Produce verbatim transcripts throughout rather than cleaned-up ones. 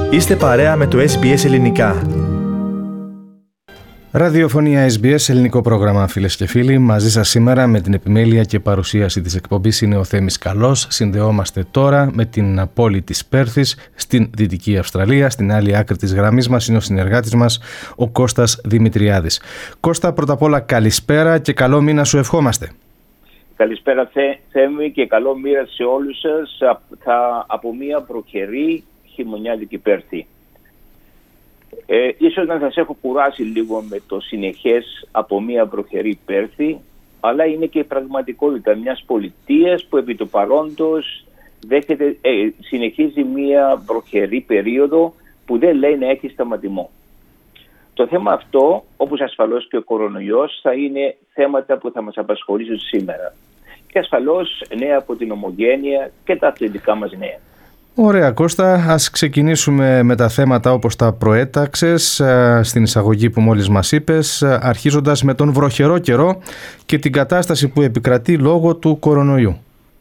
Είστε παρέα με το ες μπι ες Ελληνικά. Ραδιοφωνία ες μπι ες, ελληνικό πρόγραμμα, φίλες και φίλοι. Μαζί σας σήμερα με την επιμέλεια και παρουσίαση της εκπομπής είναι ο Θέμης Καλός. Συνδεόμαστε τώρα με την πόλη της Πέρθης στην Δυτική Αυστραλία. Στην άλλη άκρη της γραμμής μας είναι ο συνεργάτης μας, ο Κώστας Δημητριάδης. Κώστα, πρώτα απ' όλα καλησπέρα και καλό μήνα σου ευχόμαστε. Καλησπέρα Θέ, Θέμη, και καλό μήνα σε όλους σας θα, από μια προκαιρή χειμωνιάτικη Πέρθη. Ε, ίσως να σας έχω κουράσει λίγο με το συνεχές από μια προχερή Πέρθη, αλλά είναι και η πραγματικότητα μιας πολιτείας που επί του παρόντος δέχεται, ε, συνεχίζει μια προχερή περίοδο που δεν λέει να έχει σταματημό. Το θέμα αυτό, όπως ασφαλώς και ο κορονοϊός, θα είναι θέματα που θα μας απασχολήσουν σήμερα. Και ασφαλώς νέα από την Ομογένεια και τα αθλητικά μας νέα. Ωραία Κώστα, ας ξεκινήσουμε με τα θέματα όπως τα προέταξες στην εισαγωγή που μόλις μας είπες, αρχίζοντας με τον βροχερό καιρό και την κατάσταση που επικρατεί λόγω του κορονοϊού.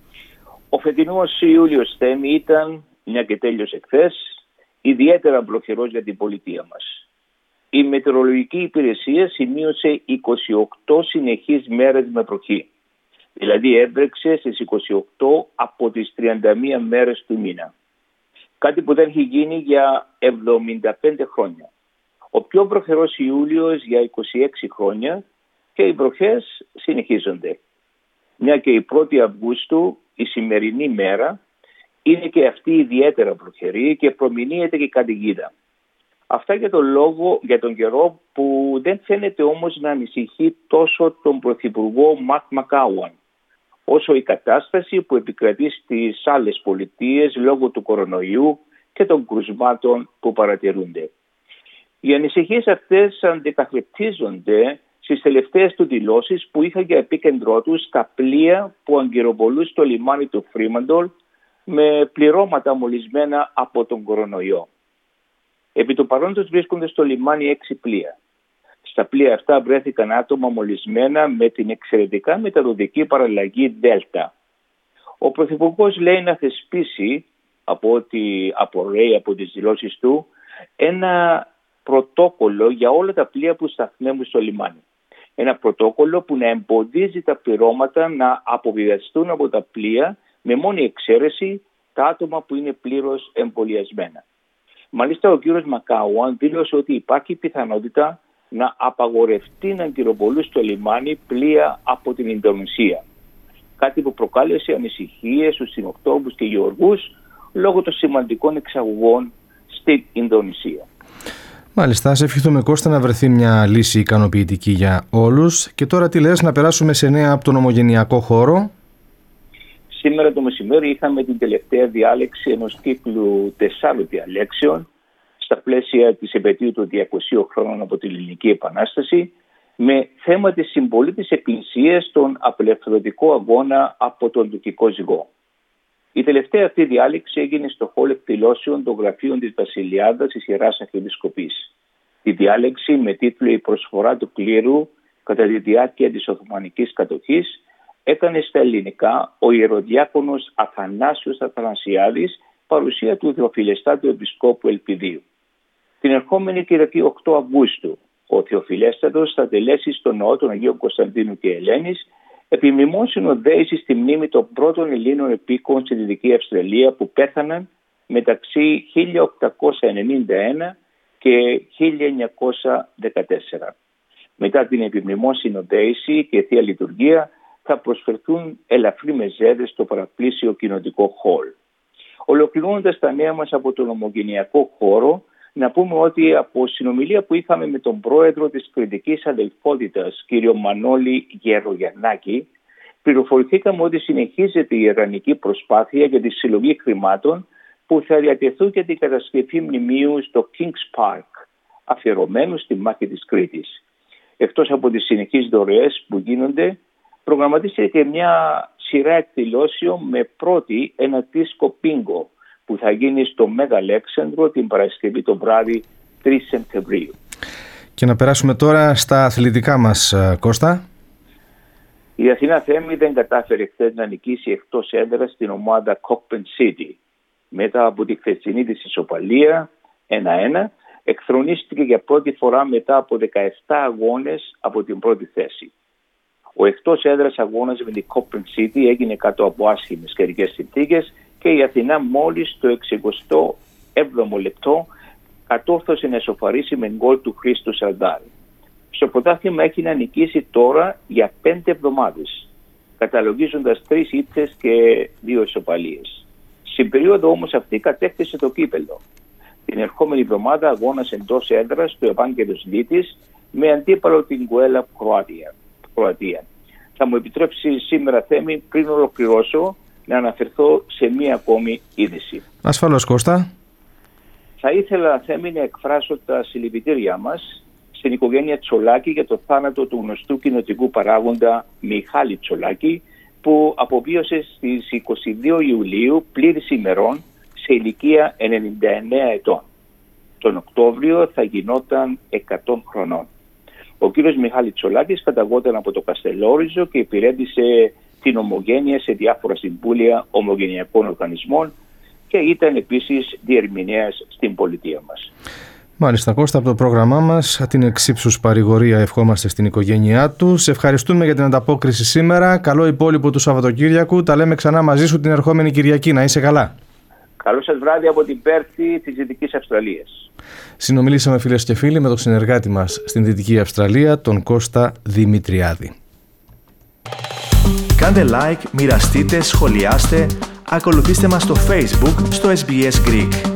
Ο φετινός Ιούλιος, Θέμη, ήταν, μια και τέλειωσε χθες, ιδιαίτερα βροχερός για την πολιτεία μας. Η μετεωρολογική υπηρεσία σημείωσε είκοσι οκτώ συνεχείς μέρες με βροχή. Δηλαδή έβρεξε στις είκοσι οκτώ από τις τριάντα μία μέρες του μήνα. Κάτι που δεν έχει γίνει για εβδομήντα πέντε χρόνια. Ο πιο βροχερός Ιούλιος για είκοσι έξι χρόνια και οι βροχές συνεχίζονται. Μια και η πρώτη Αυγούστου, η σημερινή μέρα, είναι και αυτή ιδιαίτερα βροχερή και προμηνύεται και καταιγίδα. Αυτά για τον λόγο, για τον καιρό που δεν φαίνεται όμως να ανησυχεί τόσο τον Πρωθυπουργό Ματ Μακάουαν, όσο η κατάσταση που επικρατεί στις άλλες πολιτείες λόγω του κορονοϊού και των κρουσμάτων που παρατηρούνται. Οι ανησυχίες αυτές αντικαθρεπτίζονται στις τελευταίες του δηλώσεις που είχαν για επίκεντρό τους τα πλοία που αγκυροβολούν στο λιμάνι του Φρίμαντολ με πληρώματα μολυσμένα από τον κορονοϊό. Επί του παρόντος βρίσκονται στο λιμάνι έξι πλοία. Στα πλοία αυτά βρέθηκαν άτομα μολυσμένα με την εξαιρετικά μεταδοτική παραλλαγή Δέλτα. Ο Πρωθυπουργός λέει να θεσπίσει, από ό,τι απορρέει από τις δηλώσεις του, ένα πρωτόκολλο για όλα τα πλοία που σταθμεύουν στο λιμάνι. Ένα πρωτόκολλο που να εμποδίζει τα πληρώματα να αποβιβαστούν από τα πλοία, με μόνη εξαίρεση τα άτομα που είναι πλήρως εμβολιασμένα. Μάλιστα ο κύριος Μακάουαν δήλωσε ότι υπάρχει πιθανότητα να απαγορευτεί να αγκυροβολούν στο λιμάνι πλοία από την Ινδονησία. Κάτι που προκάλεσε ανησυχίες στους κτηνοτρόφους και γεωργούς λόγω των σημαντικών εξαγωγών στην Ινδονησία. Μάλιστα, ας ευχηθούμε Κώστα να βρεθεί μια λύση ικανοποιητική για όλους. Και τώρα τι λες, να περάσουμε σε νέα από τον ομογενειακό χώρο. Σήμερα το μεσημέρι είχαμε την τελευταία διάλεξη ενός κύκλου τεσσάρων διαλέξεων στα πλαίσια της επετείου των διακοσίων χρόνων από την Ελληνική Επανάσταση, με θέμα τη συμβολή της Εκκλησίας στον απελευθερωτικό αγώνα από τον τουρκικό ζυγό. Η τελευταία αυτή διάλεξη έγινε στο χώρο εκδηλώσεων των γραφείων της Βασιλιάδας της Ιεράς Αρχιεπισκοπής. Η διάλεξη με τίτλο «Η προσφορά του κλήρου κατά τη διάρκεια της Οθωμανικής κατοχής» έκανε στα ελληνικά ο ιεροδιάκονος Αθανάσιος Αθανασιάδης, παρουσία του Θεοφιλεστάτου Επισκόπου Ελπιδίου. Την ερχόμενη Κυριακή οκτώ Αυγούστου, ο Θεοφιλέστατος θα τελέσει στο ναό των Αγίων Κωνσταντίνου και Ελένης επιμνημόσυνο δέηση στη μνήμη των πρώτων Ελλήνων επίκων στη Δυτική Αυστραλία που πέθαναν μεταξύ χίλια οκτακόσια ενενήντα ένα και χίλια εννιακόσια δεκατέσσερα. Μετά την επιμνημόσυνο δέηση και θεία λειτουργία θα προσφερθούν ελαφρύ μεζέδες στο παραπλήσιο κοινοτικό χολ. Ολοκληρώνοντας τα νέα μας από τον ομογενειακό χώρο, να πούμε ότι από συνομιλία που είχαμε με τον πρόεδρο της Κρητικής Αδελφότητας, κύριο Μανώλη Γερογιαννάκη, πληροφορηθήκαμε ότι συνεχίζεται η ιρανική προσπάθεια για τη συλλογή χρημάτων που θα διατεθούν για την κατασκευή μνημείου στο Kings Park, αφιερωμένου στη μάχη της Κρήτης. Εκτός από τις συνεχείς δωρεές που γίνονται, προγραμματίζεται και μια σειρά εκδηλώσεων με πρώτη ένα δίσκο πίνγκο που θα γίνει στο Μέγα Αλέξανδρο την Παρασκευή το βράδυ τρεις Σεπτεμβρίου. Και να περάσουμε τώρα στα αθλητικά μας, Κώστα. Η Αθηνά Θέμη δεν κατάφερε χθες να νικήσει εκτός έδρας την ομάδα Cockburn City. Μετά από τη χθεσινή της ισοπαλία, ένα ένα, εκθρονίστηκε για πρώτη φορά μετά από δεκαεπτά αγώνες από την πρώτη θέση. Ο εκτός έδρας αγώνας με την Copern City έγινε κάτω από άσχημες καιρικές συνθήκες και η Αθηνά μόλις το εξηκοστό έβδομο λεπτό κατόρθωσε να ισοφαρίσει με γκολ του Χρήστου Σαλντάρη. Στο πρωτάθλημα έχει να νικήσει τώρα για πέντε εβδομάδες, καταλογίζοντας τρεις ήττες και δύο ισοπαλίες. Στην περίοδο όμως αυτή κατέκτησε το κύπελλο. Την ερχόμενη εβδομάδα αγώνας εντός έδρας του Ευάγγελος Λίτης με αντίπαλο την Γκουέλα Κροατία. Θα μου επιτρέψει σήμερα, Θέμη, πριν ολοκληρώσω, να αναφερθώ σε μία ακόμη είδηση. Ασφαλώς, Κώστα. Θα ήθελα, Θέμη, να εκφράσω τα συλληπιτήριά μας στην οικογένεια Τσολάκη για το θάνατο του γνωστού κοινοτικού παράγοντα Μιχάλη Τσολάκη, που αποβίωσε στις είκοσι δύο Ιουλίου πλήρης ημερών σε ηλικία ενενήντα εννέα ετών. Τον Οκτώβριο θα γινόταν εκατό χρονών. Ο κύριος Μιχάλη Τσολάκης καταγόταν από το Καστελόριζο και υπηρέτησε την ομογένεια σε διάφορα συμβούλια ομογενειακών οργανισμών και ήταν επίσης διερμηνέας στην πολιτεία μας. Μάλιστα, Κώστα, από το πρόγραμμά μας την εξύψους παρηγορία ευχόμαστε στην οικογένειά του. Σε ευχαριστούμε για την ανταπόκριση σήμερα. Καλό υπόλοιπο του Σαββατοκύριακου. Τα λέμε ξανά μαζί σου την ερχόμενη Κυριακή. Να είσαι καλά. Καλό σας βράδυ από την Πέρθη της Δυτικής Αυστραλίας. Συνομιλήσαμε, φίλες και φίλοι, με τον συνεργάτη μας στην Δυτική Αυστραλία, τον Κώστα Δημητριάδη. Κάντε like, μοιραστείτε, σχολιάστε, ακολουθήστε μας στο Facebook, στο ες μπι ες Greek.